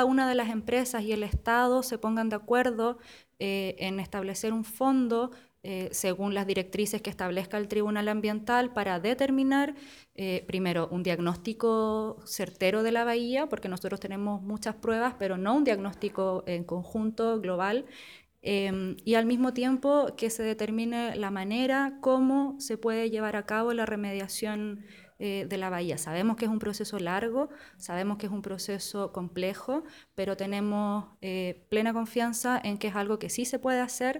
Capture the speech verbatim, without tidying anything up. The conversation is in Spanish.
cada una de las empresas y el Estado se pongan de acuerdo eh, en establecer un fondo eh, según las directrices que establezca el Tribunal Ambiental para determinar, eh, primero, un diagnóstico certero de la bahía, porque nosotros tenemos muchas pruebas, pero no un diagnóstico en conjunto, global, eh, y al mismo tiempo que se determine la manera cómo se puede llevar a cabo la remediación eh, de la bahía. Sabemos que es un proceso largo, sabemos que es un proceso complejo, pero tenemos eh, plena confianza en que es algo que sí se puede hacer